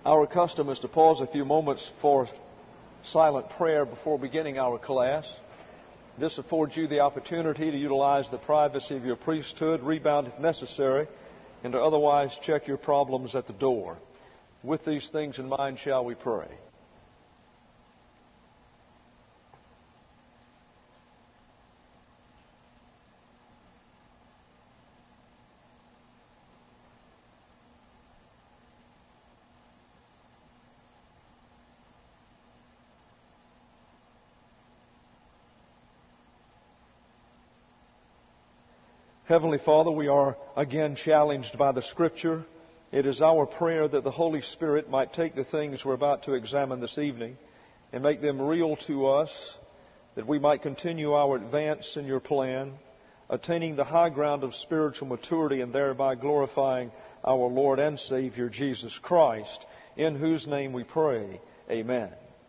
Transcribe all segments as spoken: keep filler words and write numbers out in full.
Our custom is to pause a few moments for silent prayer before beginning our class. This affords you the opportunity to utilize the privacy of your priesthood, rebound if necessary, and to otherwise check your problems at the door. With these things in mind, shall we pray? Heavenly Father, we are again challenged by the Scripture. It is our prayer that the Holy Spirit might take the things we're about to examine this evening and make them real to us, that we might continue our advance in your plan, attaining the high ground of spiritual maturity and thereby glorifying our Lord and Savior Jesus Christ, in whose name we pray. Amen.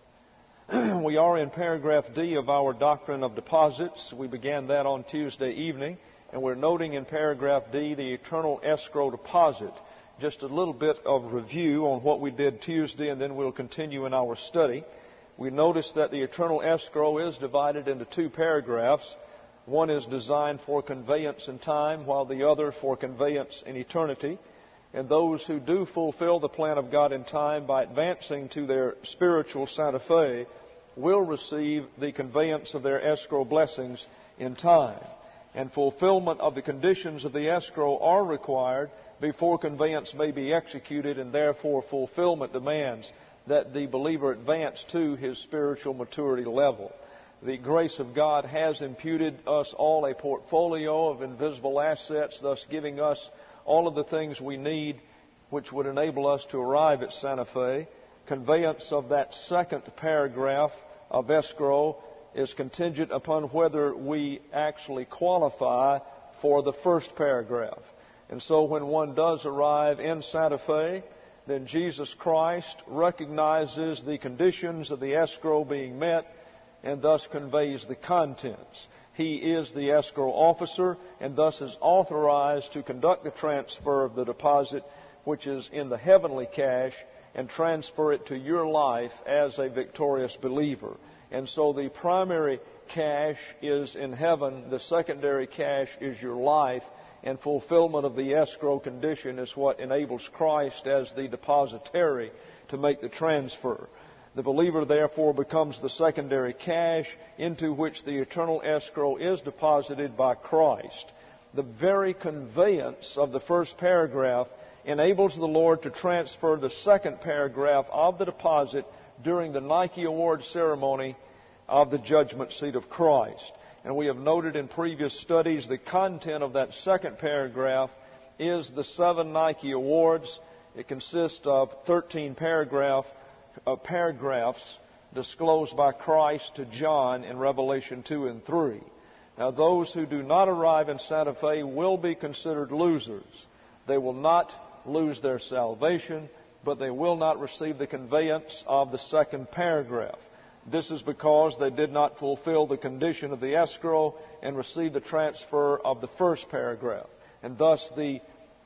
We are in paragraph D of our Doctrine of Deposits. We began that on Tuesday evening. And we're noting in paragraph D the eternal escrow deposit. Just a little bit of review on what we did Tuesday, and then we'll continue in our study. We noticed that the eternal escrow is divided into two paragraphs. One is designed for conveyance in time, while the other for conveyance in eternity. And those who do fulfill the plan of God in time by advancing to their spiritual Santa Fe will receive the conveyance of their escrow blessings in time. And fulfillment of the conditions of the escrow are required before conveyance may be executed, and therefore fulfillment demands that the believer advance to his spiritual maturity level. The grace of God has imputed us all a portfolio of invisible assets, thus giving us all of the things we need which would enable us to arrive at Santa Fe. Conveyance of that second paragraph of escrow is contingent upon whether we actually qualify for the first paragraph. And so when one does arrive in Santa Fe, then Jesus Christ recognizes the conditions of the escrow being met and thus conveys the contents. He is the escrow officer and thus is authorized to conduct the transfer of the deposit which is in the heavenly cash and transfer it to your life as a victorious believer. And so the primary cash is in heaven, the secondary cash is your life, and fulfillment of the escrow condition is what enables Christ as the depositary to make the transfer. The believer therefore becomes the secondary cash into which the eternal escrow is deposited by Christ. The very conveyance of the first paragraph enables the Lord to transfer the second paragraph of the deposit during the Nike Award ceremony of the judgment seat of Christ. And we have noted in previous studies the content of that second paragraph is the seven Nike Awards. It consists of thirteen paragraph, uh, paragraphs disclosed by Christ to John in Revelation two and three. Now, those who do not arrive in Santa Fe will be considered losers. They will not lose their salvation, but they will not receive the conveyance of the second paragraph. This is because they did not fulfill the condition of the escrow and receive the transfer of the first paragraph. And thus the,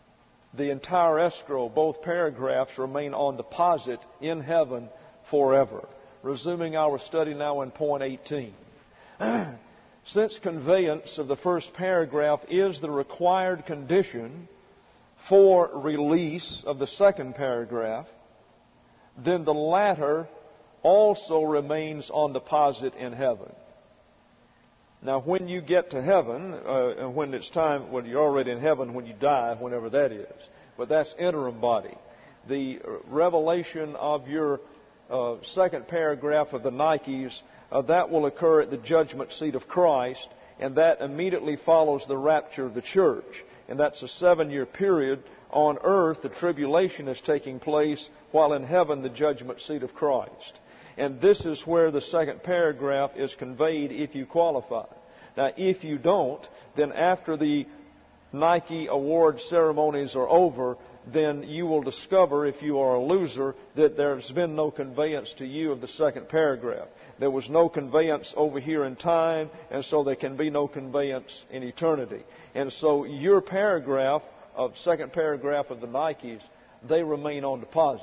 the entire escrow, both paragraphs, remain on deposit in heaven forever. Resuming our study now in point eighteen. Since conveyance of the first paragraph is the required condition for release of the second paragraph, then the latter also remains on deposit in heaven. Now, when you get to heaven, uh, and when it's time, when you're already in heaven, when you die, whenever that is, but that's interim body. The revelation of your uh, second paragraph of the Nikes, uh, that will occur at the judgment seat of Christ, and that immediately follows the rapture of the church. And that's a seven-year period. On earth, the tribulation is taking place, while in heaven, the judgment seat of Christ. And this is where the second paragraph is conveyed if you qualify. Now, if you don't, then after the Nike award ceremonies are over, then you will discover, if you are a loser, that there's been no conveyance to you of the second paragraph. There was no conveyance over here in time, and so there can be no conveyance in eternity. And so your paragraph, of second paragraph of the Nikes, they remain on deposit.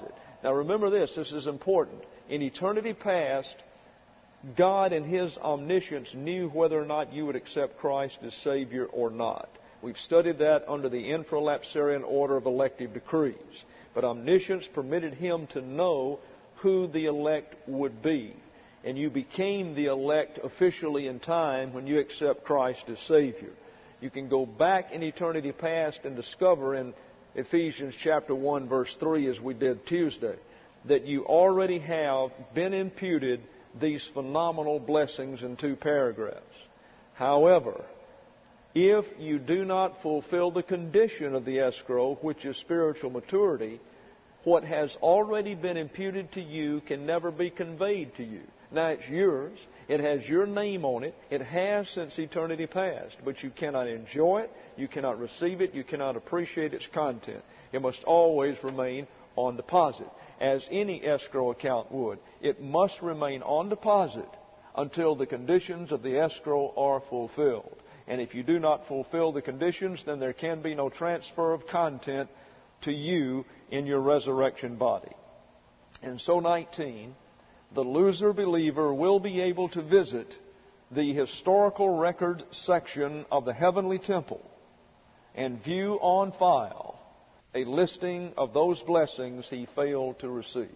Now remember this, this is important. In eternity past, God in His omniscience knew whether or not you would accept Christ as Savior or not. We've studied that under the infralapsarian order of elective decrees. But omniscience permitted Him to know who the elect would be. And you became the elect officially in time when you accept Christ as Savior. You can go back in eternity past and discover in Ephesians chapter one verse three, as we did Tuesday, that you already have been imputed these phenomenal blessings in two paragraphs. However, if you do not fulfill the condition of the escrow, which is spiritual maturity, what has already been imputed to you can never be conveyed to you. Now it's yours. It has your name on it. It has since eternity past. But you cannot enjoy it. You cannot receive it. You cannot appreciate its content. It must always remain on deposit, as any escrow account would. It must remain on deposit until the conditions of the escrow are fulfilled. And if you do not fulfill the conditions, then there can be no transfer of content to you in your resurrection body. And so nineteen, the loser believer will be able to visit the historical record section of the heavenly temple and view on file a listing of those blessings he failed to receive.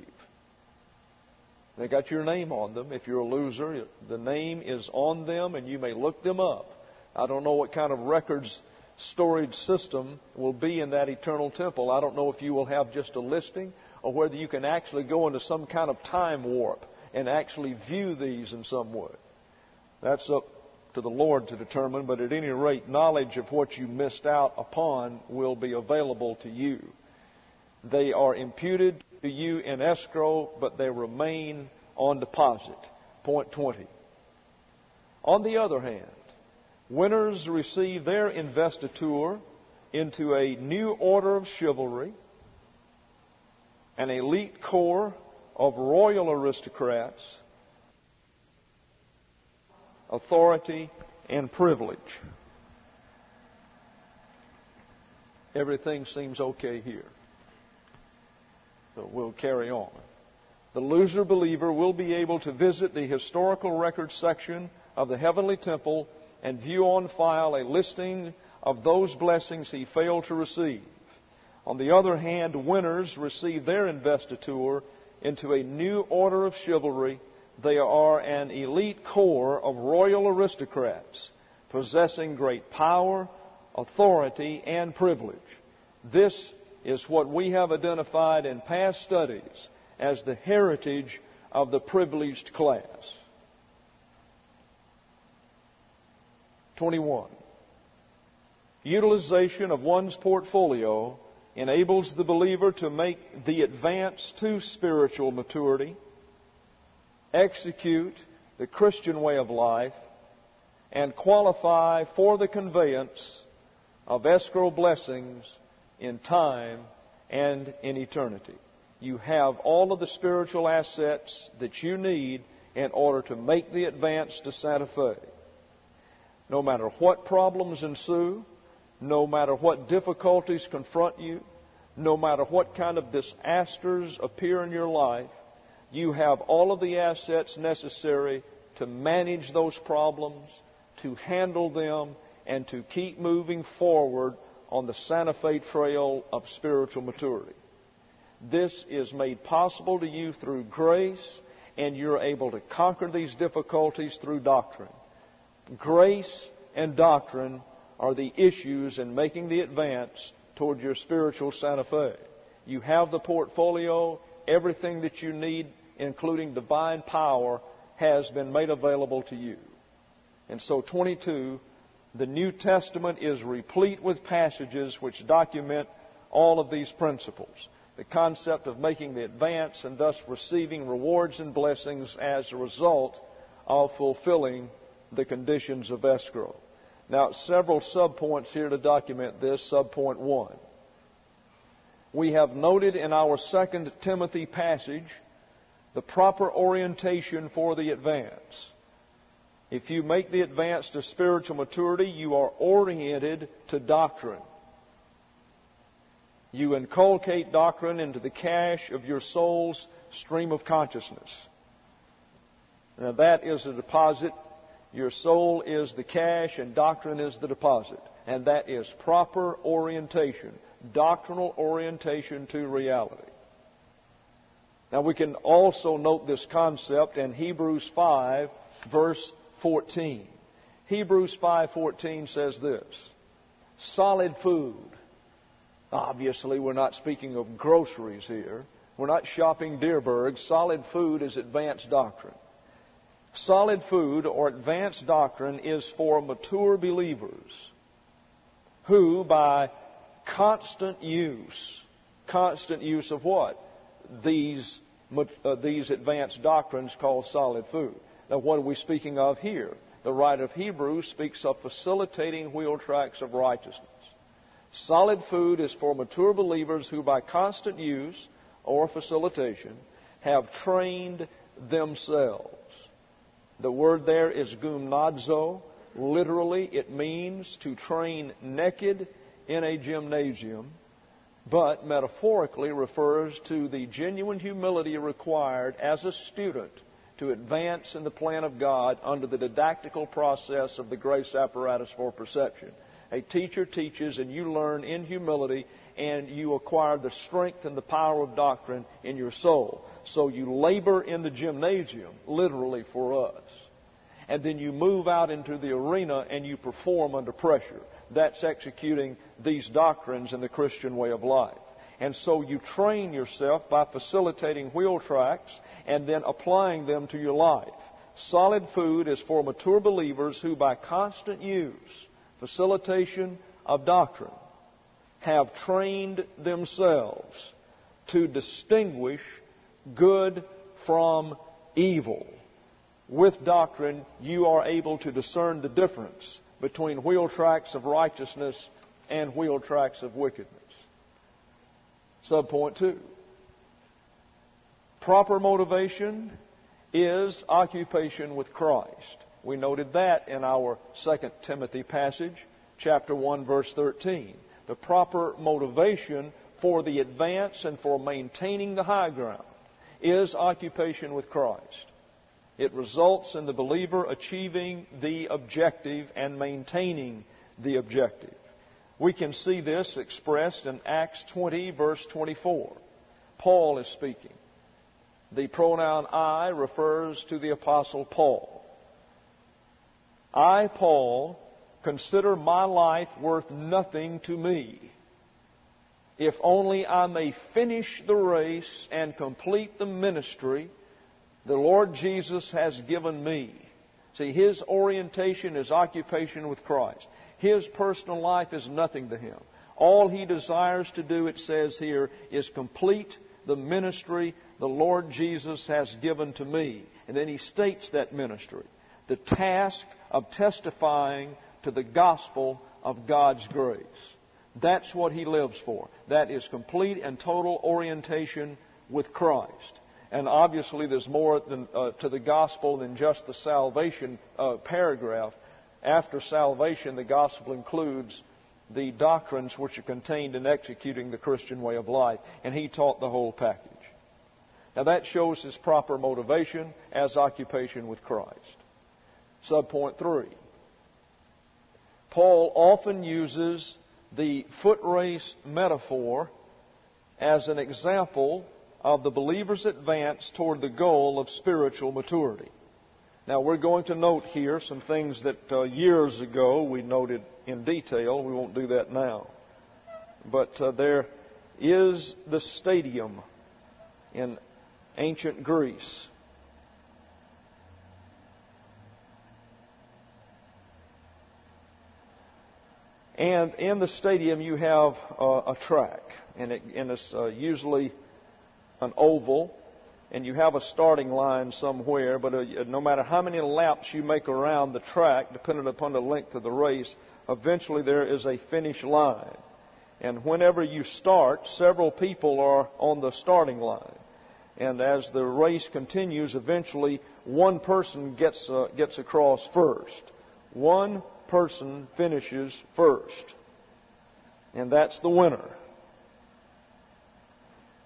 They got your name on them. If you're a loser, the name is on them and you may look them up. I don't know what kind of records storage system will be in that eternal temple. I don't know if you will have just a listing or whether you can actually go into some kind of time warp and actually view these in some way. That's up to the Lord to determine, but at any rate, knowledge of what you missed out upon will be available to you. They are imputed to you in escrow, but they remain on deposit. Point twenty. On the other hand, winners receive their investiture into a new order of chivalry, an elite corps of royal aristocrats, authority, and privilege. Everything seems okay here. So we'll carry on. The loser believer will be able to visit the historical record section of the heavenly temple and view on file a listing of those blessings he failed to receive. On the other hand, winners receive their investiture into a new order of chivalry. They are an elite corps of royal aristocrats, possessing great power, authority, and privilege. This is what we have identified in past studies as the heritage of the privileged class. twenty-one. Utilization of one's portfolio enables the believer to make the advance to spiritual maturity, execute the Christian way of life, and qualify for the conveyance of escrow blessings in time and in eternity. You have all of the spiritual assets that you need in order to make the advance to Santa Fe. No matter what problems ensue, no matter what difficulties confront you, no matter what kind of disasters appear in your life, you have all of the assets necessary to manage those problems, to handle them, and to keep moving forward on the Santa Fe trail of spiritual maturity. This is made possible to you through grace, and you're able to conquer these difficulties through doctrine. Grace and doctrine are the issues in making the advance toward your spiritual Santa Fe. You have the portfolio. Everything that you need, including divine power, has been made available to you. And so, twenty-two, the New Testament is replete with passages which document all of these principles. The concept of making the advance and thus receiving rewards and blessings as a result of fulfilling the conditions of escrow. Now, several subpoints here to document this. Subpoint one. We have noted in our Second Timothy passage the proper orientation for the advance. If you make the advance to spiritual maturity, you are oriented to doctrine. You inculcate doctrine into the cache of your soul's stream of consciousness. Now that is a deposit. Your soul is the cache and doctrine is the deposit. And that is proper orientation, doctrinal orientation to reality. Now we can also note this concept in Hebrews five, verse fourteen. Hebrews five fourteen says this: solid food. Obviously, we're not speaking of groceries here. We're not shopping Deerberg. Solid food is advanced doctrine. Solid food or advanced doctrine is for mature believers who, by constant use, constant use of what? These, uh, these advanced doctrines called solid food. Now, what are we speaking of here? The writer of Hebrews speaks of facilitating wheel tracks of righteousness. Solid food is for mature believers who, by constant use or facilitation, have trained themselves. The word there is gymnazo. Literally, it means to train naked in a gymnasium, but metaphorically refers to the genuine humility required as a student to advance in the plan of God under the didactical process of the grace apparatus for perception. A teacher teaches and you learn in humility and you acquire the strength and the power of doctrine in your soul. So you labor in the gymnasium, literally for us. And then you move out into the arena and you perform under pressure. That's executing these doctrines in the Christian way of life. And so you train yourself by facilitating wheel tracks and then applying them to your life. Solid food is for mature believers who, by constant use, facilitation of doctrine, have trained themselves to distinguish good from evil. With doctrine, you are able to discern the difference between wheel tracks of righteousness and wheel tracks of wickedness. Subpoint two. Proper motivation is occupation with Christ. We noted that in our Second Timothy passage, chapter one, verse thirteen. The proper motivation for the advance and for maintaining the high ground is occupation with Christ. It results in the believer achieving the objective and maintaining the objective. We can see this expressed in Acts twenty, verse twenty-four. Paul is speaking. The pronoun I refers to the Apostle Paul. I, Paul, consider my life worth nothing to me, if only I may finish the race and complete the ministry the Lord Jesus has given me. See, his orientation is occupation with Christ. His personal life is nothing to him. All he desires to do, it says here, is complete the ministry the Lord Jesus has given to me. And then he states that ministry. The task of testifying to the gospel of God's grace. That's what he lives for. That is complete and total orientation with Christ. And obviously there's more than, uh, to the gospel than just the salvation uh, paragraph. After salvation, the gospel includes the doctrines which are contained in executing the Christian way of life. And he taught the whole package. Now that shows his proper motivation as occupation with Christ. Subpoint three. Paul often uses the foot race metaphor as an example of the believer's advance toward the goal of spiritual maturity. Now, we're going to note here some things that uh, years ago we noted in detail. We won't do that now. But uh, there is the stadium in ancient Greece. And in the stadium you have uh, a track, and, it, and it's uh, usually an oval, and you have a starting line somewhere, but uh, no matter how many laps you make around the track, depending upon the length of the race, eventually there is a finish line. And whenever you start, several people are on the starting line. And as the race continues, eventually one person gets uh, gets across first. One person finishes first. And that's the winner.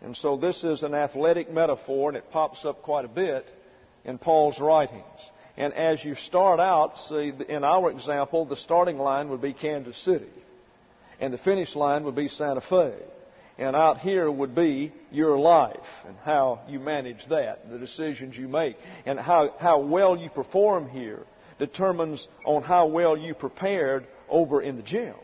And so this is an athletic metaphor, and it pops up quite a bit in Paul's writings. And as you start out, see, in our example, the starting line would be Kansas City, and the finish line would be Santa Fe. And out here would be your life and how you manage that, the decisions you make, and how, how well you perform here determines on how well you prepared over in the gym.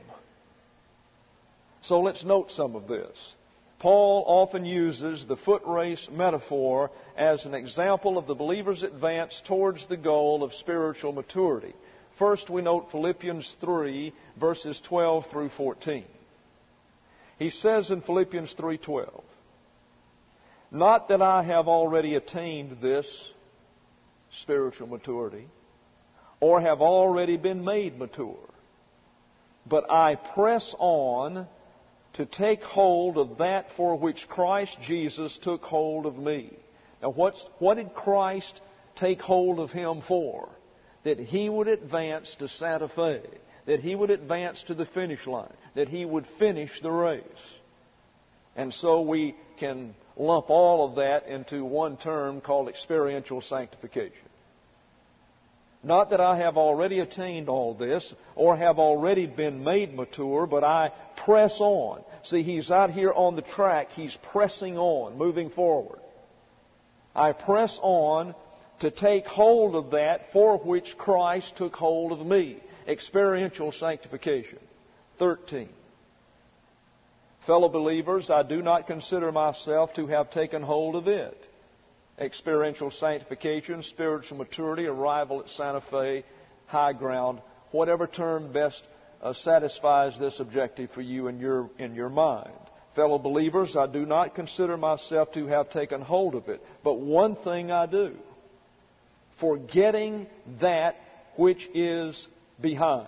So let's note some of this. Paul often uses the foot race metaphor as an example of the believer's advance towards the goal of spiritual maturity. First, we note Philippians three, verses twelve through fourteen. He says in Philippians three twelve, "Not that I have already attained this spiritual maturity, or have already been made mature, but I press on to take hold of that for which Christ Jesus took hold of me." Now, what's, what did Christ take hold of him for? That he would advance to Santa Fe, that he would advance to the finish line, that he would finish the race. And so we can lump all of that into one term called experiential sanctification. Not that I have already attained all this or have already been made mature, but I press on. See, he's out here on the track. He's pressing on, moving forward. I press on to take hold of that for which Christ took hold of me. Experiential sanctification. thirteen. Fellow believers, I do not consider myself to have taken hold of it. Experiential sanctification, spiritual maturity, arrival at Santa Fe, high ground, whatever term best uh, satisfies this objective for you in your, in your mind. Fellow believers, I do not consider myself to have taken hold of it, but one thing I do, forgetting that which is behind.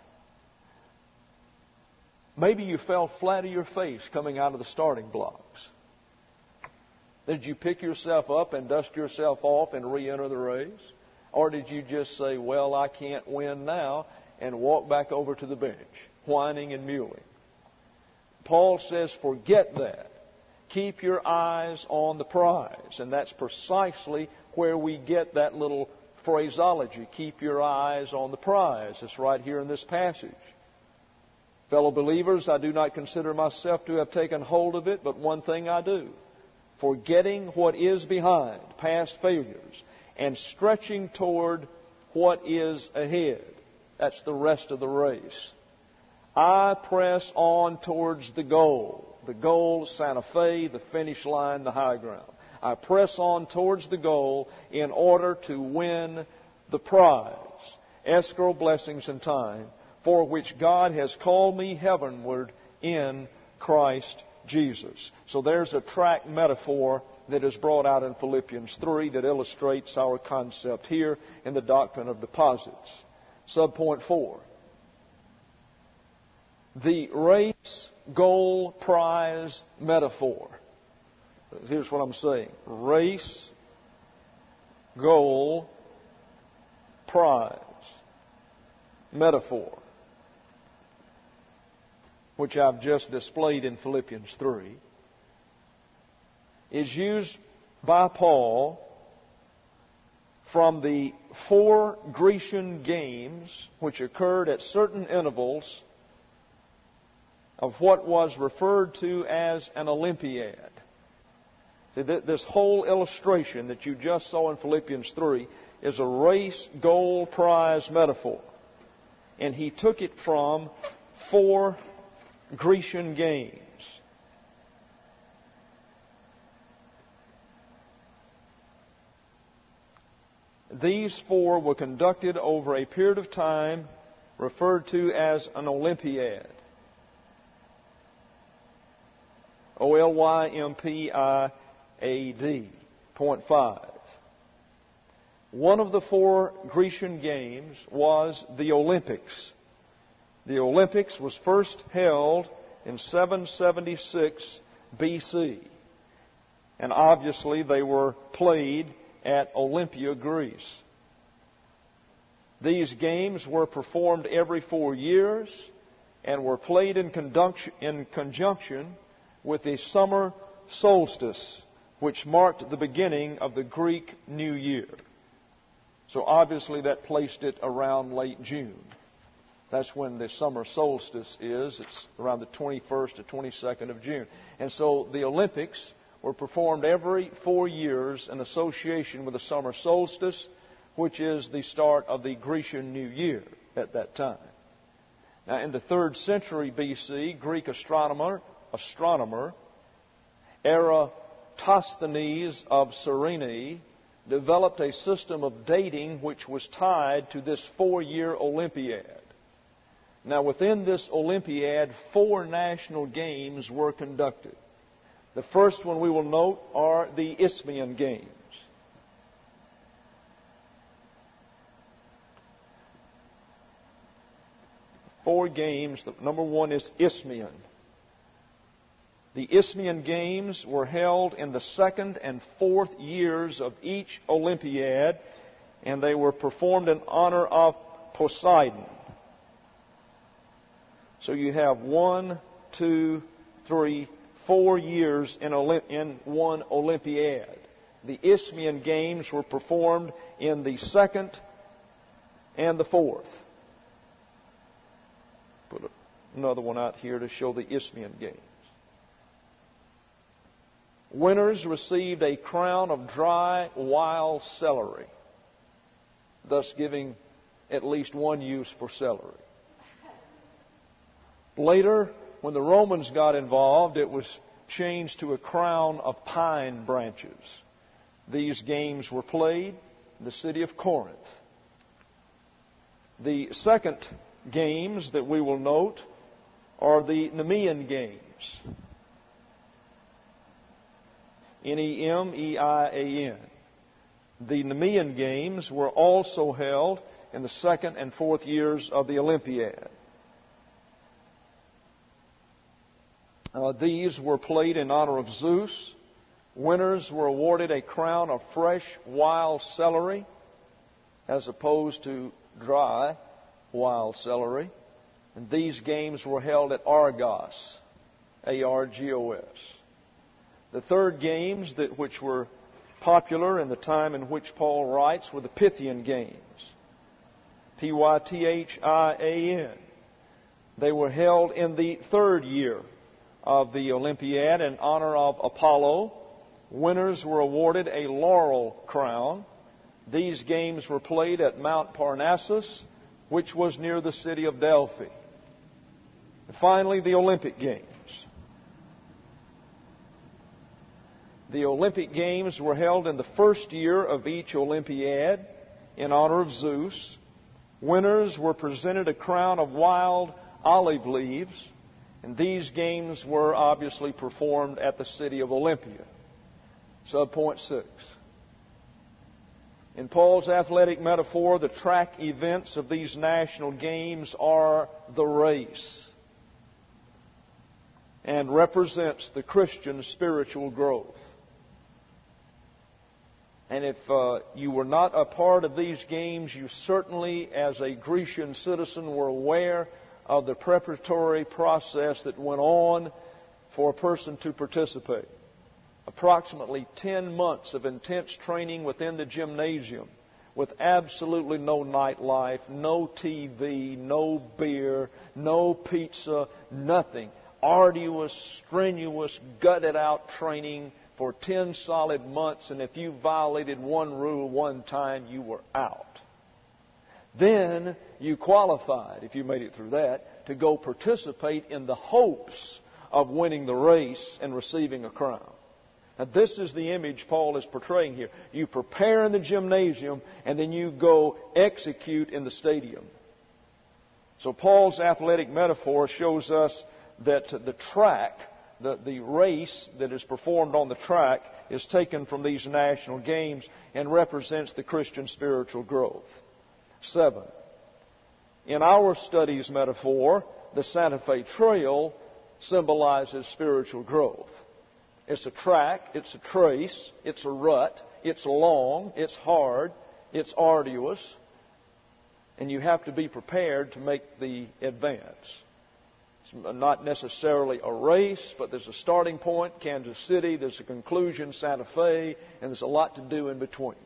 Maybe you fell flat on your face coming out of the starting blocks. Did you pick yourself up and dust yourself off and re-enter the race? Or did you just say, well, I can't win now, and walk back over to the bench, whining and mewing? Paul says, forget that. Keep your eyes on the prize. And that's precisely where we get that little phraseology, keep your eyes on the prize. It's right here in this passage. Fellow believers, I do not consider myself to have taken hold of it, but one thing I do, forgetting what is behind, past failures, and stretching toward what is ahead. That's the rest of the race. I press on towards the goal. The goal, Santa Fe, the finish line, the high ground. I press on towards the goal in order to win the prize, escrow blessings in time, for which God has called me heavenward in Christ Jesus. So there's a track metaphor that is brought out in Philippians three that illustrates our concept here in the doctrine of deposits. Subpoint four. The race, goal, prize metaphor. Here's what I'm saying. Race, goal, prize metaphor, which I've just displayed in Philippians three, is used by Paul from the four Grecian games which occurred at certain intervals of what was referred to as an Olympiad. See, this whole illustration that you just saw in Philippians three is a race, goal, prize metaphor. And he took it from four Grecian games. These four were conducted over a period of time referred to as an Olympiad. O L Y M P I A D. Point five. One of the four Grecian games was the Olympics. The Olympics was first held in seven seventy-six B C. And obviously they were played at Olympia, Greece. These games were performed every four years and were played in conjunction, in conjunction with the Summer solstice, which marked the beginning of the Greek New Year. So obviously that placed it around late June. That's when the summer solstice is. It's around the twenty-first to twenty-second of June. And so the Olympics were performed every four years in association with the summer solstice, which is the start of the Grecian New Year at that time. Now, in the third century B C, Greek astronomer, astronomer Eratosthenes of Cyrene developed a system of dating which was tied to this four-year Olympiad. Now, within this Olympiad, four national games were conducted. The first one we will note are the Isthmian Games. Four games. Number one is Isthmian. The Isthmian Games were held in the second and fourth years of each Olympiad, and they were performed in honor of Poseidon. So you have one, two, three, four years in, Olymp- in one Olympiad. The Isthmian Games were performed in the second and the fourth. Put another one out here to show the Isthmian Games. Winners received a crown of dry wild celery, thus giving at least one use for celery. Later, when the Romans got involved, it was changed to a crown of pine branches. These games were played in the city of Corinth. The second games that we will note are the Nemean Games. N E M E I A N. The Nemean Games were also held in the second and fourth years of the Olympiad. Uh, these were played in honor of Zeus. Winners were awarded a crown of fresh wild celery as opposed to dry wild celery. And these games were held at Argos, A R G O S. The third games that which were popular in the time in which Paul writes were the Pythian Games. P Y T H I A N. They were held in the third year of the Olympiad in honor of Apollo. Winners were awarded a laurel crown. These games were played at Mount Parnassus, which was near the city of Delphi. And finally, the Olympic Games. The Olympic Games were held in the first year of each Olympiad in honor of Zeus. Winners were presented a crown of wild olive leaves, and these games were obviously performed at the city of Olympia. Subpoint six. In Paul's athletic metaphor, the track events of these national games are the race and represents the Christian spiritual growth. And if uh, you were not a part of these games, you certainly, as a Grecian citizen, were aware of the preparatory process that went on for a person to participate. Approximately ten months of intense training within the gymnasium with absolutely no nightlife, no T V, no beer, no pizza, nothing. Arduous, strenuous, gutted-out training for ten solid months, and if you violated one rule one time, you were out. Then you qualified, if you made it through that, to go participate in the hopes of winning the race and receiving a crown. Now, this is the image Paul is portraying here. You prepare in the gymnasium, and then you go execute in the stadium. So Paul's athletic metaphor shows us that the track, the, the race that is performed on the track, is taken from these national games and represents the Christian spiritual growth. Seven. In our studies metaphor, the Santa Fe Trail symbolizes spiritual growth. It's a track, it's a trace, it's a rut, it's long, it's hard, it's arduous, and you have to be prepared to make the advance. It's not necessarily a race, but there's a starting point, Kansas City, there's a conclusion, Santa Fe, and there's a lot to do in between.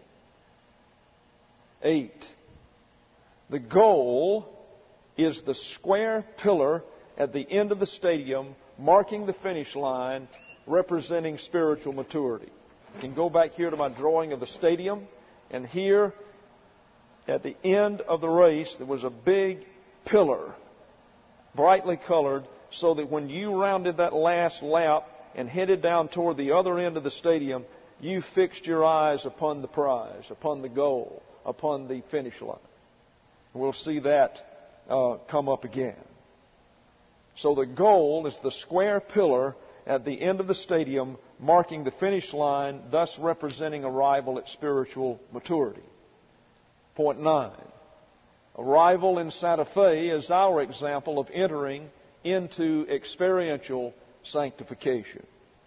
Eight, the goal is the square pillar at the end of the stadium, marking the finish line, representing spiritual maturity. You can go back here to my drawing of the stadium, and here at the end of the race there was a big pillar, brightly colored, so that when you rounded that last lap and headed down toward the other end of the stadium, you fixed your eyes upon the prize, upon the goal, upon the finish line. We'll see that uh, come up again. So the goal is the square pillar at the end of the stadium, marking the finish line, thus representing arrival at spiritual maturity. Point nine. Arrival in Santa Fe is our example of entering into experiential sanctification.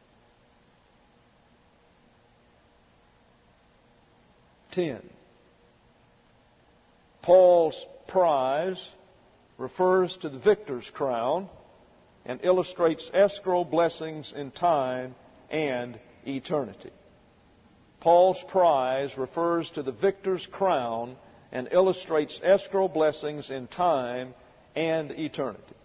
Ten. Paul's prize refers to the victor's crown and illustrates escrow blessings in time and eternity. Paul's prize refers to the victor's crown and illustrates escrow blessings in time and eternity.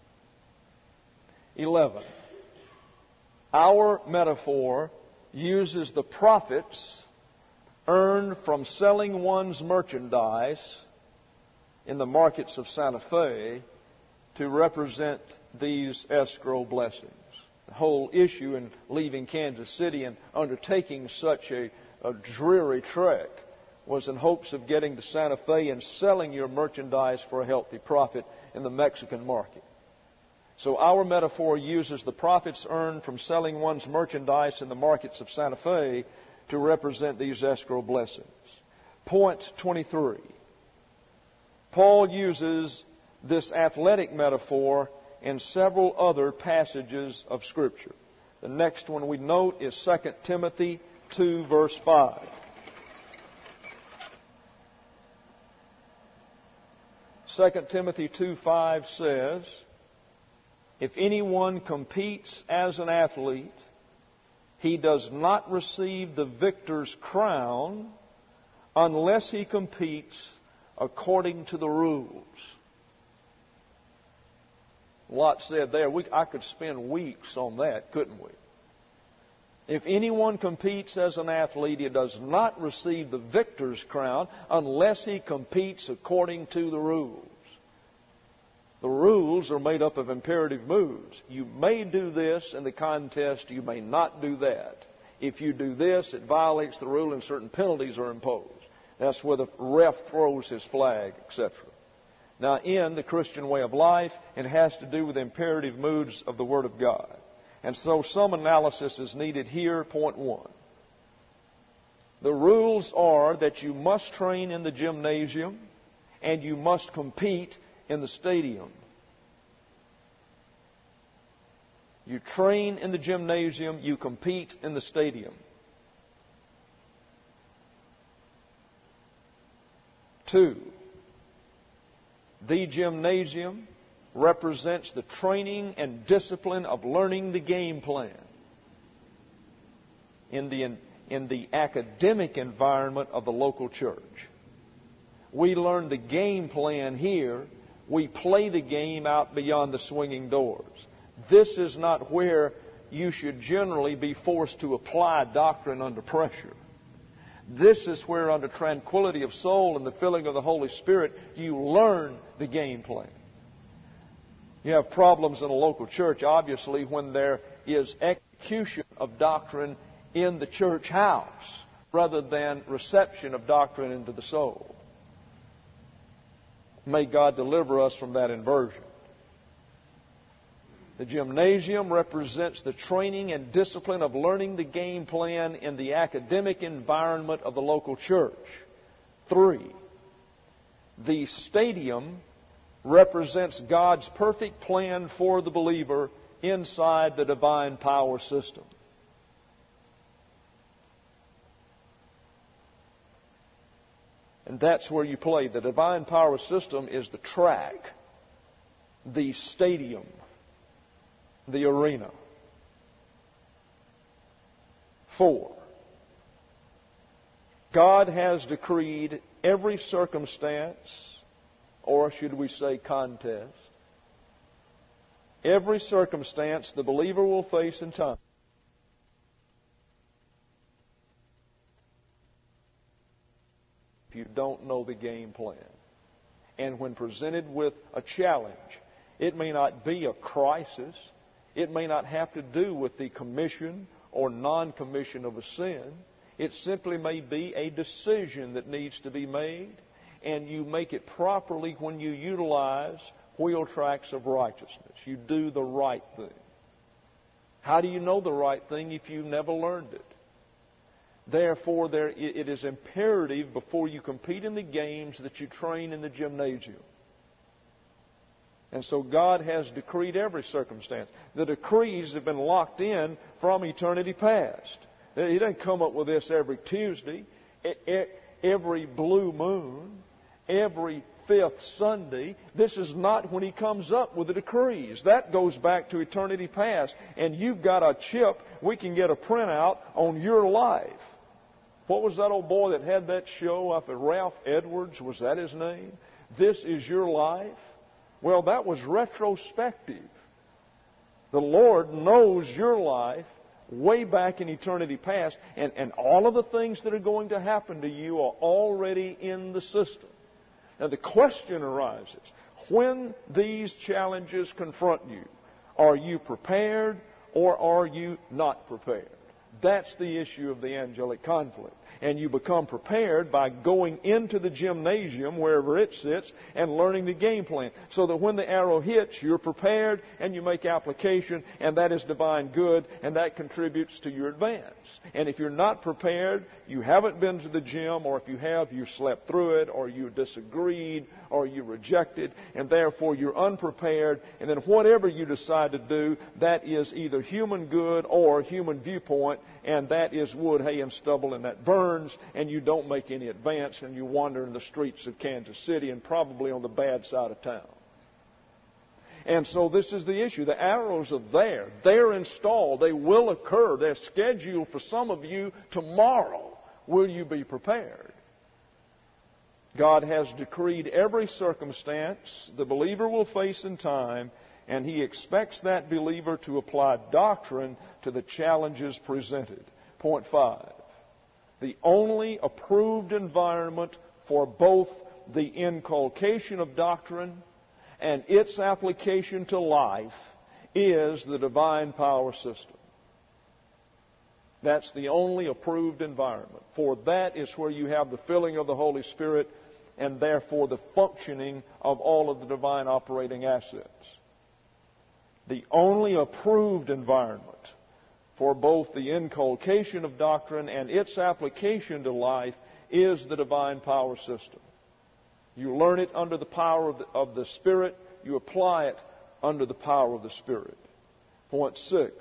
Eleven. Our metaphor uses the profits earned from selling one's merchandise in the markets of Santa Fe to represent these escrow blessings. The whole issue in leaving Kansas City and undertaking such a, a dreary trek was in hopes of getting to Santa Fe and selling your merchandise for a healthy profit in the Mexican market. So our metaphor uses the profits earned from selling one's merchandise in the markets of Santa Fe to represent these escrow blessings. Point twenty-three. Paul uses this athletic metaphor in several other passages of Scripture. The next one we note is Second Timothy two, verse five. Second Timothy two five says, if anyone competes as an athlete, he does not receive the victor's crown unless he competes according to the rules. A lot said there. We, I could spend weeks on that, couldn't we? If anyone competes as an athlete, he does not receive the victor's crown unless he competes according to the rules. The rules are made up of imperative moods. You may do this in the contest, you may not do that. If you do this, it violates the rule and certain penalties are imposed. That's where the ref throws his flag, et cetera. Now, in the Christian way of life, it has to do with the imperative moods of the Word of God. And so some analysis is needed here. Point one. The rules are that you must train in the gymnasium and you must compete in the stadium. You train in the gymnasium, you compete in the stadium. Two, the gymnasium represents the training and discipline of learning the game plan. In the, in the academic environment of the local church, we learn the game plan here. We play the game out beyond the swinging doors. This is not where you should generally be forced to apply doctrine under pressure. This is where, under tranquility of soul and the filling of the Holy Spirit, you learn the game plan. You have problems in a local church, obviously, when there is execution of doctrine in the church house rather than reception of doctrine into the soul. May God deliver us from that inversion. The gymnasium represents the training and discipline of learning the game plan in the academic environment of the local church. Three, the stadium represents God's perfect plan for the believer inside the divine power system. And that's where you play. The divine power system is the track, the stadium, the arena. Four, God has decreed every circumstance, or should we say contest, every circumstance the believer will face in time. If you don't know the game plan. And when presented with a challenge, it may not be a crisis. It may not have to do with the commission or non-commission of a sin. It simply may be a decision that needs to be made, and you make it properly when you utilize wheel tracks of righteousness. You do the right thing. How do you know the right thing if you've never learned it? Therefore, there, it is imperative before you compete in the games that you train in the gymnasium. And so God has decreed every circumstance. The decrees have been locked in from eternity past. He doesn't come up with this every Tuesday, every blue moon, every fifth Sunday. This is not when He comes up with the decrees. That goes back to eternity past. And you've got a chip. We can get a printout on your life. What was that old boy that had that show up at Ralph Edwards? Was that his name? This is your life? Well, that was retrospective. The Lord knows your life way back in eternity past, and, and all of the things that are going to happen to you are already in the system. Now, the question arises, when these challenges confront you, are you prepared or are you not prepared? That's the issue of the angelic conflict. And you become prepared by going into the gymnasium, wherever it sits, and learning the game plan. So that when the arrow hits, you're prepared and you make application, and that is divine good, and that contributes to your advance. And if you're not prepared, you haven't been to the gym, or if you have, you slept through it, or you disagreed, or you rejected, and therefore you're unprepared, and then whatever you decide to do, that is either human good or human viewpoint, and that is wood, hay, and stubble, and that burns, and you don't make any advance, and you wander in the streets of Kansas City and probably on the bad side of town. And so this is the issue. The arrows are there. They're installed. They will occur. They're scheduled for some of you tomorrow. Will you be prepared? God has decreed every circumstance the believer will face in time, and He expects that believer to apply doctrine to the challenges presented. Point five. The only approved environment for both the inculcation of doctrine and its application to life is the divine power system. That's the only approved environment. For that is where you have the filling of the Holy Spirit and therefore the functioning of all of the divine operating assets. The only approved environment for both the inculcation of doctrine and its application to life is the divine power system. You learn it under the power of the, of the Spirit. You apply it under the power of the Spirit. Point six.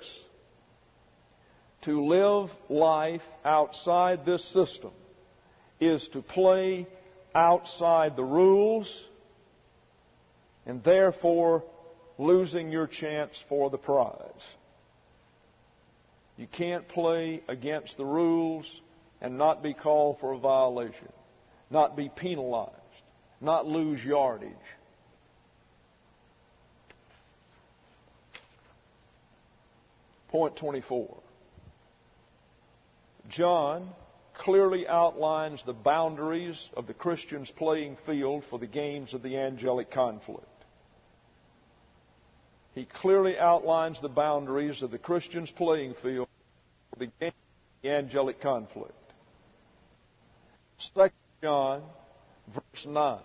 To live life outside this system is to play outside the rules and therefore losing your chance for the prize. You can't play against the rules and not be called for a violation, not be penalized, not lose yardage. Point twenty-four. John clearly outlines the boundaries of the Christian's playing field for the games of the angelic conflict. He clearly outlines the boundaries of the Christian's playing field for the games of the angelic conflict. Second John, verse nine.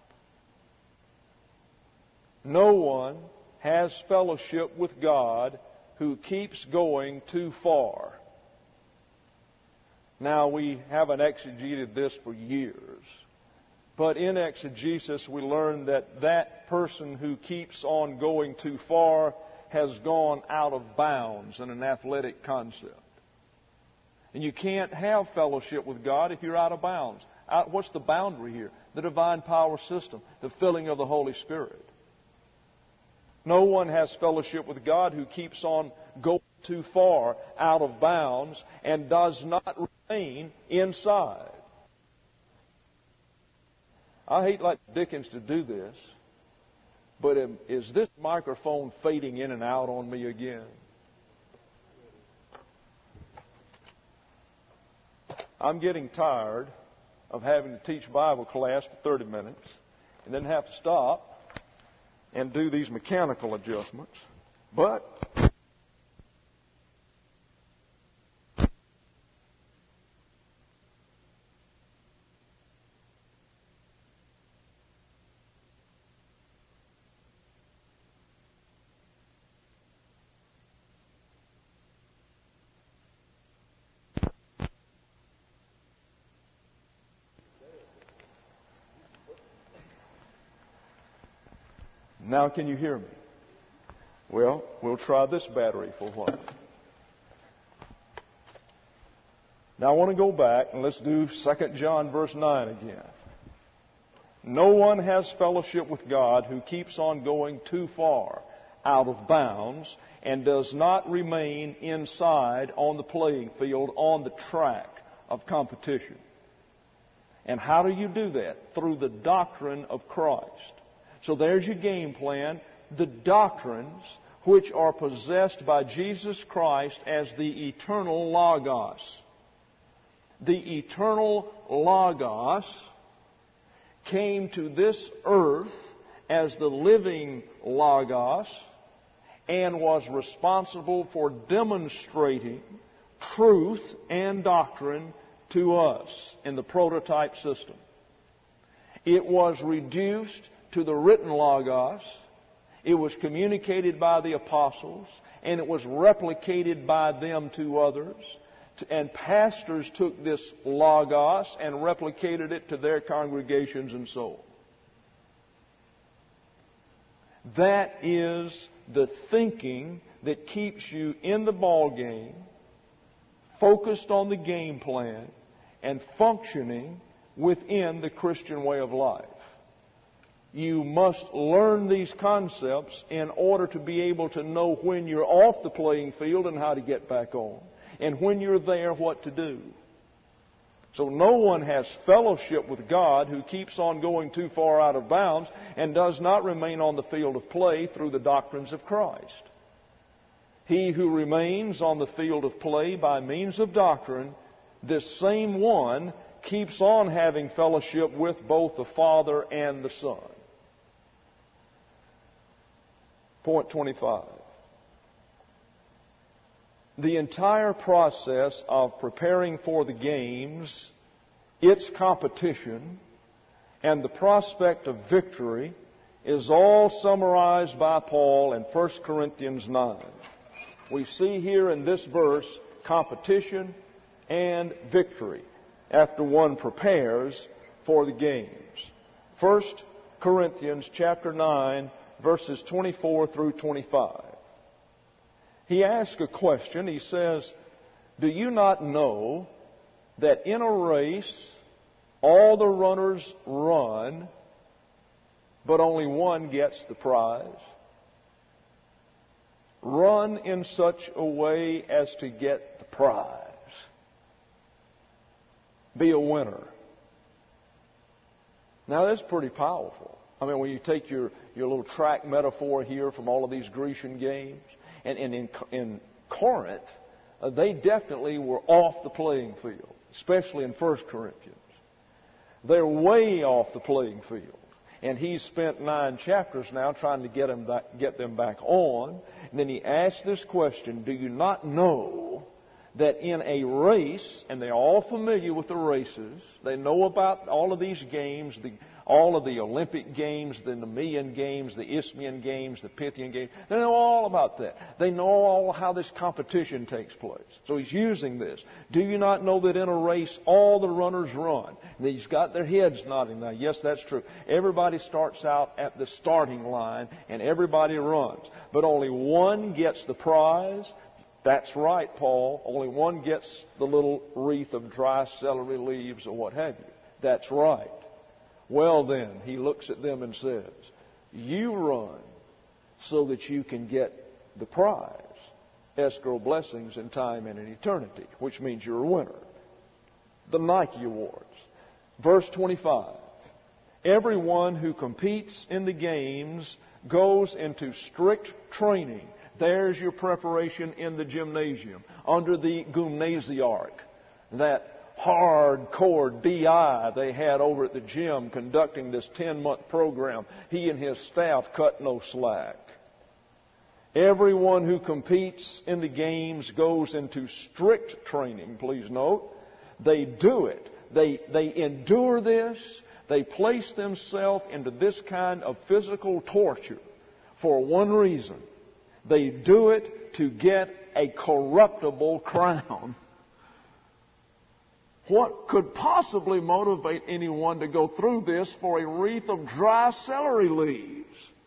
No one has fellowship with God who keeps going too far. Now, we haven't exegeted this for years, but in exegesis we learn that that person who keeps on going too far has gone out of bounds in an athletic concept. And you can't have fellowship with God if you're out of bounds. What's the boundary here? The divine power system, the filling of the Holy Spirit. No one has fellowship with God who keeps on going too far out of bounds and does not remain inside. I hate like Dickens to do this, but is this microphone fading in and out on me again? I'm getting tired of having to teach Bible class for thirty minutes and then have to stop and do these mechanical adjustments. But now can you hear me? Well, we'll try this battery for a while. Now I want to go back and let's do Second John verse nine again. No one has fellowship with God who keeps on going too far out of bounds and does not remain inside on the playing field, on the track of competition. And how do you do that? Through the doctrine of Christ. So there's your game plan. The doctrines which are possessed by Jesus Christ as the eternal Logos. The eternal Logos came to this earth as the living Logos and was responsible for demonstrating truth and doctrine to us in the prototype system. It was reduced to the written Logos. It was communicated by the apostles, and it was replicated by them to others. And pastors took this Logos and replicated it to their congregations and so on. That is the thinking that keeps you in the ball game, focused on the game plan, and functioning within the Christian way of life. You must learn these concepts in order to be able to know when you're off the playing field and how to get back on. And when you're there, what to do. So no one has fellowship with God who keeps on going too far out of bounds and does not remain on the field of play through the doctrines of Christ. He who remains on the field of play by means of doctrine, this same one keeps on having fellowship with both the Father and the Son. Point twenty-five. The entire process of preparing for the games, its competition, and the prospect of victory is all summarized by Paul in First Corinthians nine. We see here in this verse competition and victory after one prepares for the games. First Corinthians chapter nine, verses twenty-four through twenty-five. He asks a question. He says, do you not know that in a race all the runners run, but only one gets the prize? Run in such a way as to get the prize. Be a winner. Now that's pretty powerful. I mean, when you take your, your little track metaphor here from all of these Grecian games, and, and in, in Corinth, uh, they definitely were off the playing field, especially in First Corinthians. They're way off the playing field. And he's spent nine chapters now trying to get them back, get them back on. And then he asks this question, do you not know that in a race, and they're all familiar with the races, they know about all of these games, the, all of the Olympic games, the Nemean games, the Isthmian games, the Pythian games, they know all about that. They know all how this competition takes place. So he's using this. Do you not know that in a race all the runners run? And he's got their heads nodding now. Yes, that's true. Everybody starts out at the starting line and everybody runs. But only one gets the prize. That's right, Paul. Only one gets the little wreath of dry celery leaves or what have you. That's right. Well then, he looks at them and says, you run so that you can get the prize, escrow blessings in time and in eternity, which means you're a winner. The Nike Awards. Verse twenty-five. Everyone who competes in the games goes into strict training. There's your preparation in the gymnasium, under the gymnasiarch, that hardcore D I they had over at the gym conducting this ten-month program. He and his staff cut no slack. Everyone who competes in the games goes into strict training, please note. They do it. They, they endure this. They place themselves into this kind of physical torture for one reason. They do it to get a corruptible crown. What could possibly motivate anyone to go through this for a wreath of dry celery leaves?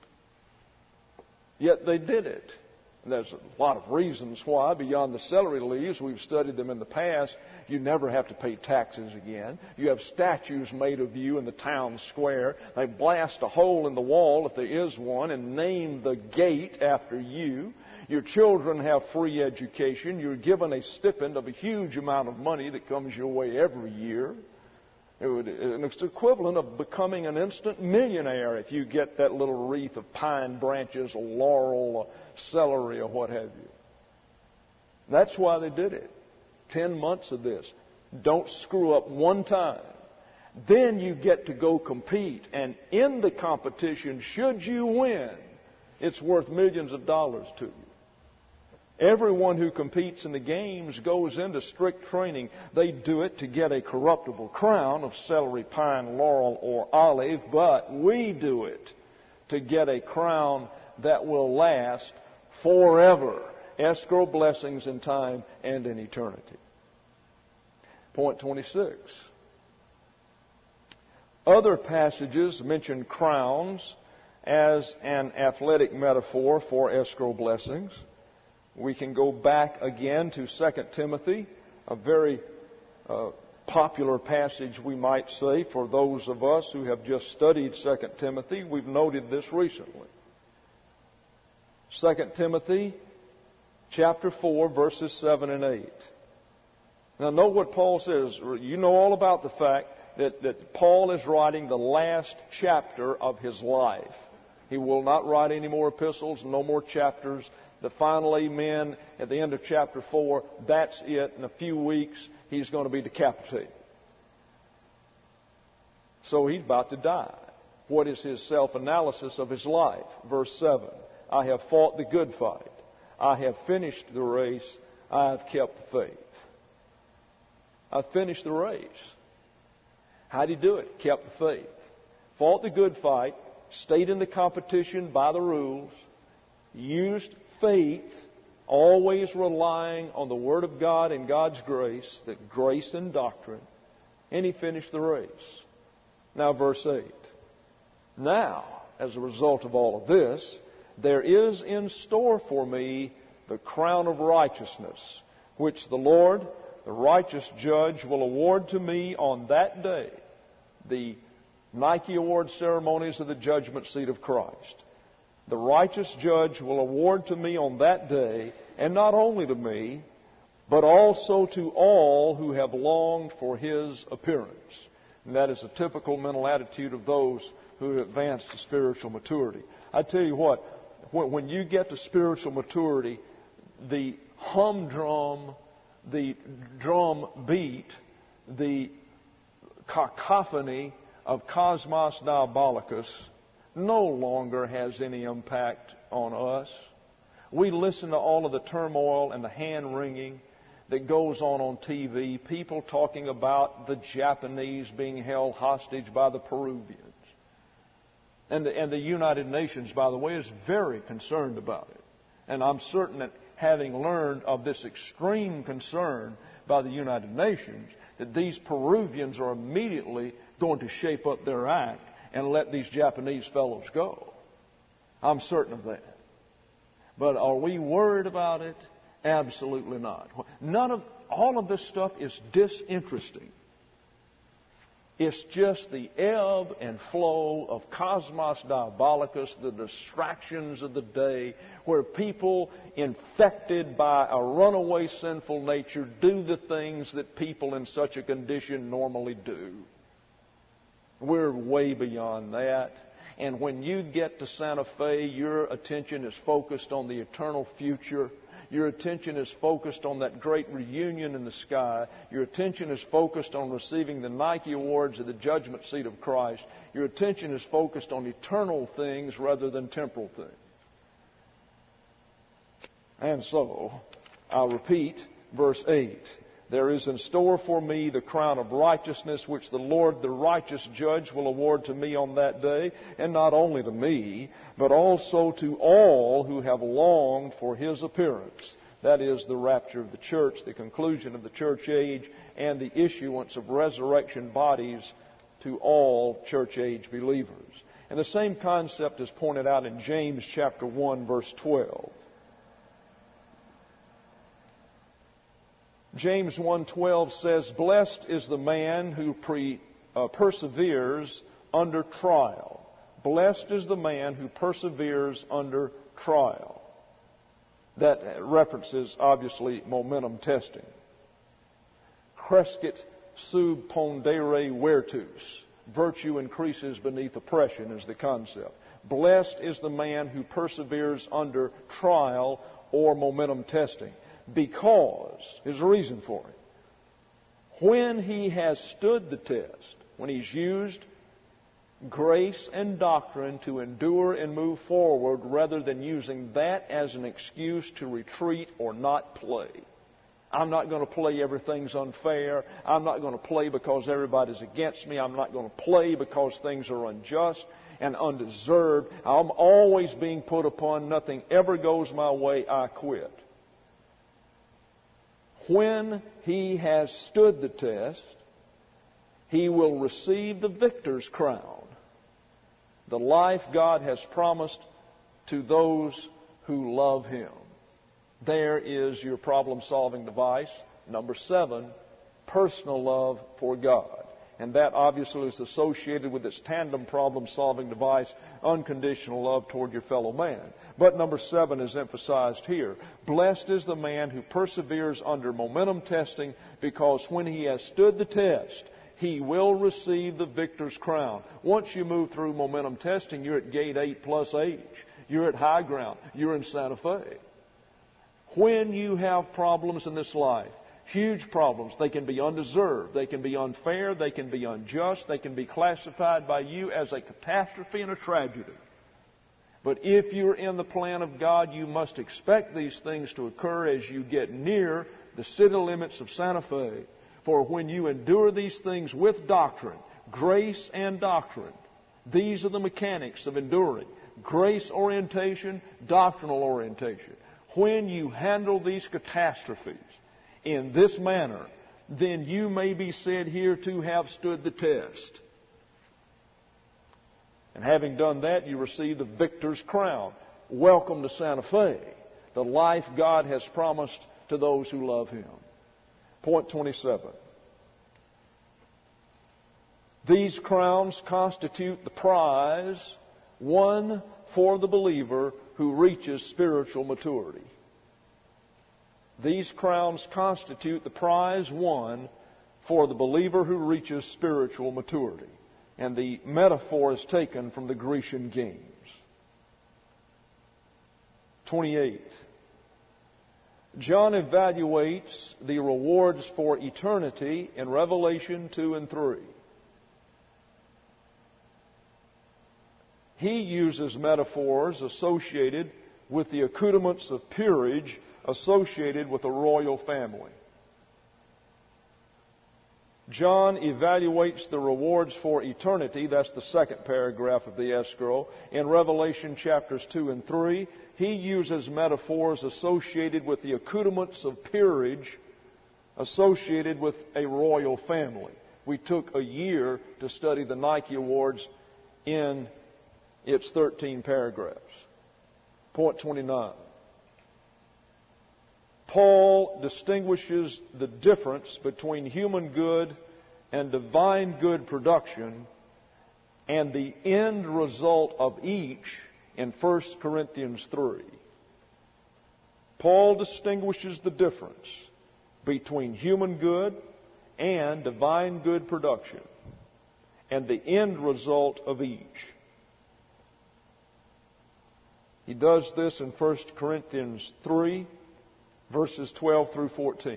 Yet they did it. And there's a lot of reasons why. Beyond the celery leaves, we've studied them in the past. You never have to pay taxes again. You have statues made of you in the town square. They blast a hole in the wall, if there is one, and name the gate after you. Your children have free education. You're given a stipend of a huge amount of money that comes your way every year. It would, it's equivalent of becoming an instant millionaire if you get that little wreath of pine branches or laurel or celery or what have you. That's why they did it. Ten months of this. Don't screw up one time. Then you get to go compete. And in the competition, should you win, it's worth millions of dollars to you. Everyone who competes in the games goes into strict training. They do it to get a corruptible crown of celery, pine, laurel, or olive, but we do it to get a crown that will last forever. Escrow blessings in time and in eternity. Point twenty-six. Other passages mention crowns as an athletic metaphor for escrow blessings. We can go back again to Second Timothy, a very uh, popular passage, we might say, for those of us who have just studied Second Timothy. We've noted this recently. Second Timothy chapter four, verses seven and eight. Now, note what Paul says. You know all about the fact that, that Paul is writing the last chapter of his life. He will not write any more epistles, no more chapters. The final amen at the end of chapter four, that's it. In a few weeks, he's going to be decapitated. So he's about to die. What is his self-analysis of his life? Verse seven, I have fought the good fight. I have finished the race. I have kept the faith. I've finished the race. How did he do it? Kept the faith. Fought the good fight. Stayed in the competition by the rules. Used faith, always relying on the Word of God and God's grace, the grace and doctrine, and he finished the race. Now, verse eight. Now, as a result of all of this, there is in store for me the crown of righteousness, which the Lord, the righteous judge, will award to me on that day, the Nike Award ceremonies of the judgment seat of Christ. The righteous judge will award to me on that day, and not only to me, but also to all who have longed for his appearance. And that is a typical mental attitude of those who have advanced to spiritual maturity. I tell you what, when you get to spiritual maturity, the humdrum, the drum beat, the cacophony of Cosmos Diabolicus no longer has any impact on us. We listen to all of the turmoil and the hand-wringing that goes on on T V, people talking about the Japanese being held hostage by the Peruvians. And the, and the United Nations, by the way, is very concerned about it. And I'm certain that having learned of this extreme concern by the United Nations, that these Peruvians are immediately going to shape up their act and let these Japanese fellows go. I'm certain of that. But are we worried about it? Absolutely not. None of, all of this stuff is disinteresting. It's just the ebb and flow of cosmos diabolicus, the distractions of the day, where people infected by a runaway sinful nature do the things that people in such a condition normally do. We're way beyond that. And when you get to Santa Fe, your attention is focused on the eternal future. Your attention is focused on that great reunion in the sky. Your attention is focused on receiving the Nike Awards at the judgment seat of Christ. Your attention is focused on eternal things rather than temporal things. And so, I'll repeat verse eight. There is in store for me the crown of righteousness, which the Lord, the righteous judge, will award to me on that day, and not only to me, but also to all who have longed for His appearance. That is the rapture of the church, the conclusion of the church age, and the issuance of resurrection bodies to all church age believers. And the same concept is pointed out in James chapter one, verse twelve. James one twelve says, "Blessed is the man who pre, uh, perseveres under trial." Blessed is the man who perseveres under trial. That references, obviously, momentum testing. Crescit sub pondere virtus. Virtue increases beneath oppression is the concept. Blessed is the man who perseveres under trial or momentum testing. Because, here's a reason for it. When he has stood the test, when he's used grace and doctrine to endure and move forward rather than using that as an excuse to retreat or not play. I'm not going to play everything's unfair. I'm not going to play because everybody's against me. I'm not going to play because things are unjust and undeserved. I'm always being put upon. Nothing ever goes my way. I quit. When he has stood the test, he will receive the victor's crown, the life God has promised to those who love Him. There is your problem-solving device. Number seven, personal love for God. And that obviously is associated with its tandem problem-solving device, unconditional love toward your fellow man. But number seven is emphasized here. Blessed is the man who perseveres under momentum testing, because when he has stood the test, he will receive the victor's crown. Once you move through momentum testing, you're at gate eight plus age. You're at high ground. You're in Santa Fe. When you have problems in this life, huge problems. They can be undeserved. They can be unfair. They can be unjust. They can be classified by you as a catastrophe and a tragedy. But if you're in the plan of God, you must expect these things to occur as you get near the city limits of Santa Fe. For when you endure these things with doctrine, grace and doctrine, these are the mechanics of enduring. Grace orientation, doctrinal orientation. When you handle these catastrophes in this manner, then you may be said here to have stood the test. And having done that, you receive the victor's crown. Welcome to Santa Fe, the life God has promised to those who love Him. Point twenty-seven. These crowns constitute the prize won for the believer who reaches spiritual maturity. These crowns constitute the prize won for the believer who reaches spiritual maturity. And the metaphor is taken from the Grecian Games. twenty-eight. John evaluates the rewards for eternity in Revelation two and three. He uses metaphors associated with the accoutrements of peerage associated with a royal family. John evaluates the rewards for eternity. That's the second paragraph of the escrow. In Revelation chapters two and three, he uses metaphors associated with the accoutrements of peerage associated with a royal family. We took a year to study the Nike Awards in its thirteen paragraphs. Point twenty-nine. Paul distinguishes the difference between human good and divine good production, and the end result of each in First Corinthians three. Paul distinguishes the difference between human good and divine good production, and the end result of each. He does this in First Corinthians three, verses twelve through fourteen.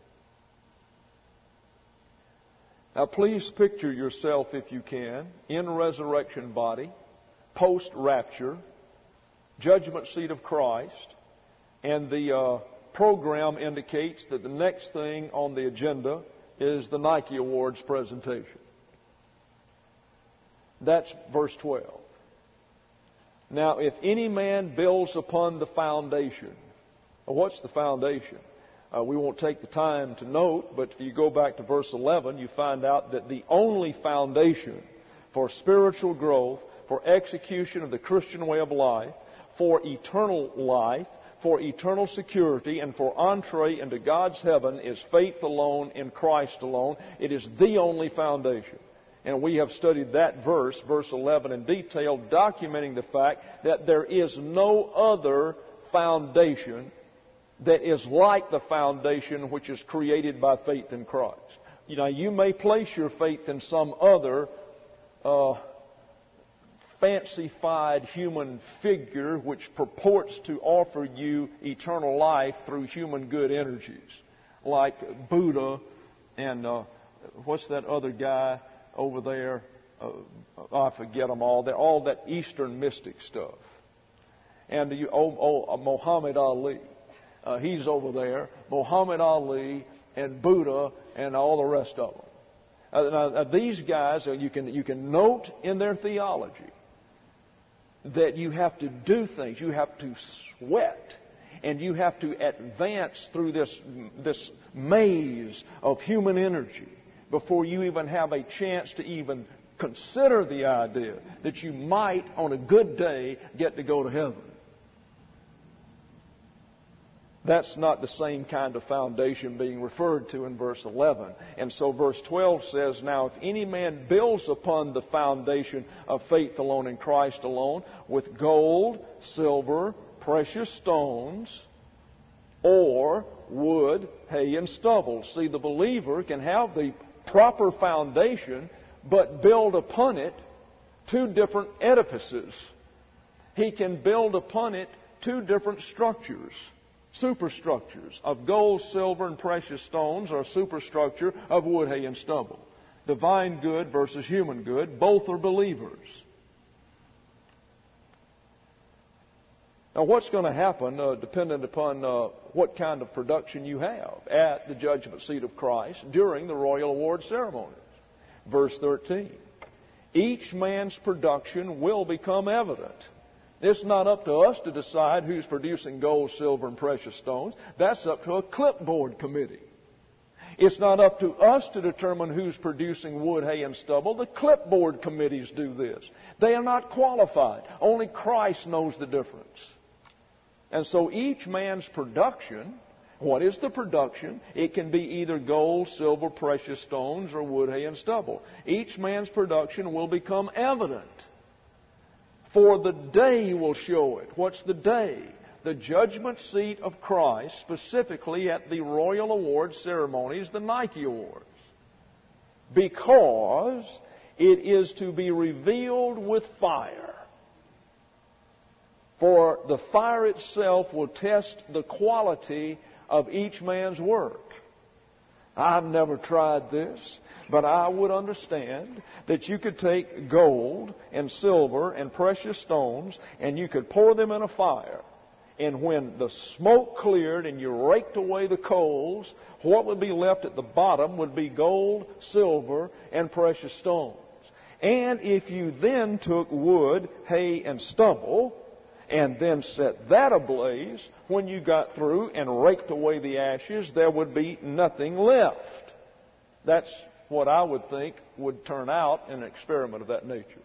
Now please picture yourself, if you can, in resurrection body, post-rapture, judgment seat of Christ, and the uh, program indicates that the next thing on the agenda is the Nike Awards presentation. That's verse twelve. Now, if any man builds upon the foundation, well, what's the foundation? Uh, we won't take the time to note, but if you go back to verse eleven, you find out that the only foundation for spiritual growth, for execution of the Christian way of life, for eternal life, for eternal security, and for entree into God's heaven is faith alone in Christ alone. It is the only foundation. And we have studied that verse, verse eleven, in detail, documenting the fact that there is no other foundation that is like the foundation which is created by faith in Christ. You know, you may place your faith in some other uh, fancified human figure which purports to offer you eternal life through human good energies, like Buddha and uh, what's that other guy over there? Uh, I forget them all. They're all that Eastern mystic stuff. And you, oh, oh, uh, Muhammad Ali. Uh, he's over there. Muhammad Ali and Buddha and all the rest of them. Uh, now, now these guys, uh, you can you can note in their theology that you have to do things. You have to sweat, and you have to advance through this this maze of human energy before you even have a chance to even consider the idea that you might, on a good day, get to go to heaven. That's not the same kind of foundation being referred to in verse eleven. And so verse twelve says, now if any man builds upon the foundation of faith alone in Christ alone, with gold, silver, precious stones, or wood, hay, and stubble. See, the believer can have the proper foundation, but build upon it two different edifices. He can build upon it two different structures, superstructures of gold, silver, and precious stones, or a superstructure of wood, hay, and stubble. Divine good versus human good, both are believers. Now, what's going to happen, uh, dependent upon uh, what kind of production you have at the judgment seat of Christ during the Royal Award ceremonies? Verse thirteen. Each man's production will become evident. It's not up to us to decide who's producing gold, silver, and precious stones. That's up to a clipboard committee. It's not up to us to determine who's producing wood, hay, and stubble. The clipboard committees do this. They are not qualified. Only Christ knows the difference. And so each man's production, what is the production? It can be either gold, silver, precious stones, or wood, hay, and stubble. Each man's production will become evident. For the day will show it. What's the day? The judgment seat of Christ, specifically at the Royal Awards ceremonies, the Nike Awards. Because it is to be revealed with fire. For the fire itself will test the quality of each man's work. I've never tried this, but I would understand that you could take gold and silver and precious stones and you could pour them in a fire. And when the smoke cleared and you raked away the coals, what would be left at the bottom would be gold, silver, and precious stones. And if you then took wood, hay, and stubble, and then set that ablaze, when you got through and raked away the ashes, there would be nothing left. That's what I would think would turn out in an experiment of that nature.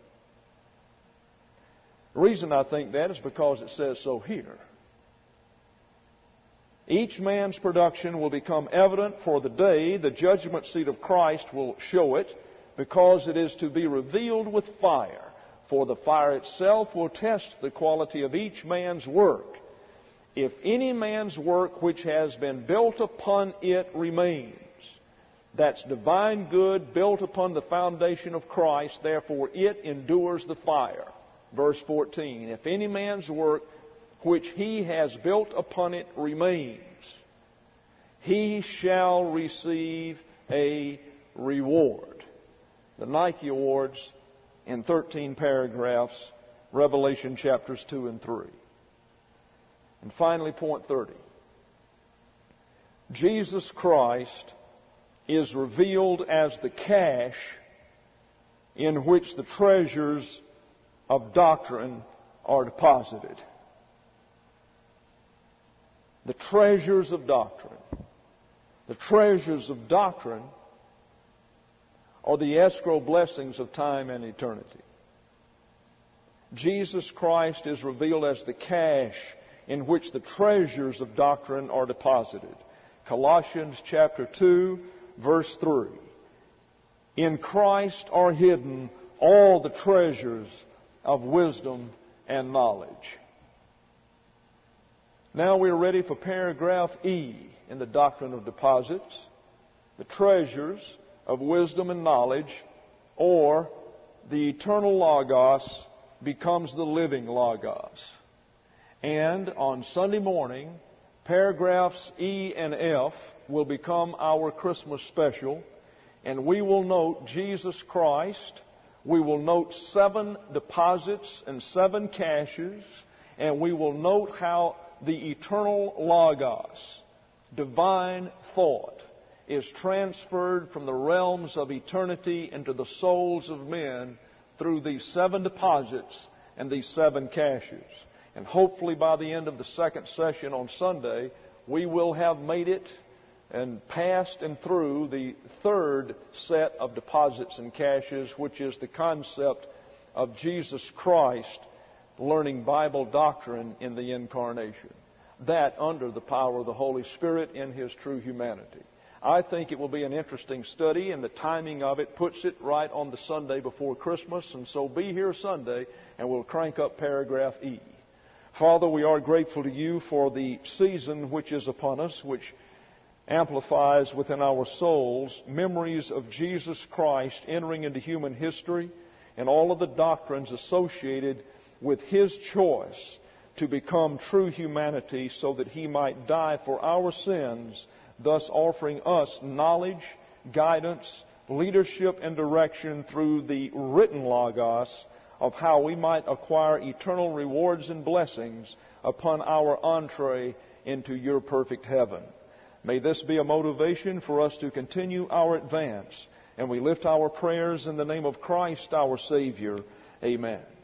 The reason I think that is because it says so here. Each man's production will become evident, for the day the judgment seat of Christ will show it, because it is to be revealed with fire. For the fire itself will test the quality of each man's work. If any man's work which has been built upon it remains, that's divine good built upon the foundation of Christ, therefore it endures the fire. Verse fourteen, if any man's work which he has built upon it remains, he shall receive a reward. The Nike Awards in thirteen paragraphs, Revelation chapters two and three. And finally, point thirty. Jesus Christ is revealed as the cache in which the treasures of doctrine are deposited. The treasures of doctrine. The treasures of doctrine are the escrow blessings of time and eternity. Jesus Christ is revealed as the cache in which the treasures of doctrine are deposited. Colossians chapter two, verse three. In Christ are hidden all the treasures of wisdom and knowledge. Now we are ready for paragraph E in the doctrine of deposits. The treasures of wisdom and knowledge, or the eternal Logos becomes the living Logos. And on Sunday morning, paragraphs E and F will become our Christmas special, and we will note Jesus Christ. We will note seven deposits and seven caches, and we will note how the eternal Logos, divine thought, is transferred from the realms of eternity into the souls of men through these seven deposits and these seven caches. And hopefully by the end of the second session on Sunday, we will have made it and passed and through the third set of deposits and caches, which is the concept of Jesus Christ learning Bible doctrine in the Incarnation. That under the power of the Holy Spirit in His true humanity. I think it will be an interesting study, and the timing of it puts it right on the Sunday before Christmas. And so be here Sunday, and we'll crank up paragraph E. Father, we are grateful to You for the season which is upon us, which amplifies within our souls memories of Jesus Christ entering into human history and all of the doctrines associated with His choice to become true humanity so that He might die for our sins, thus offering us knowledge, guidance, leadership, and direction through the written Logos of how we might acquire eternal rewards and blessings upon our entree into Your perfect heaven. May this be a motivation for us to continue our advance, and we lift our prayers in the name of Christ our Savior. Amen.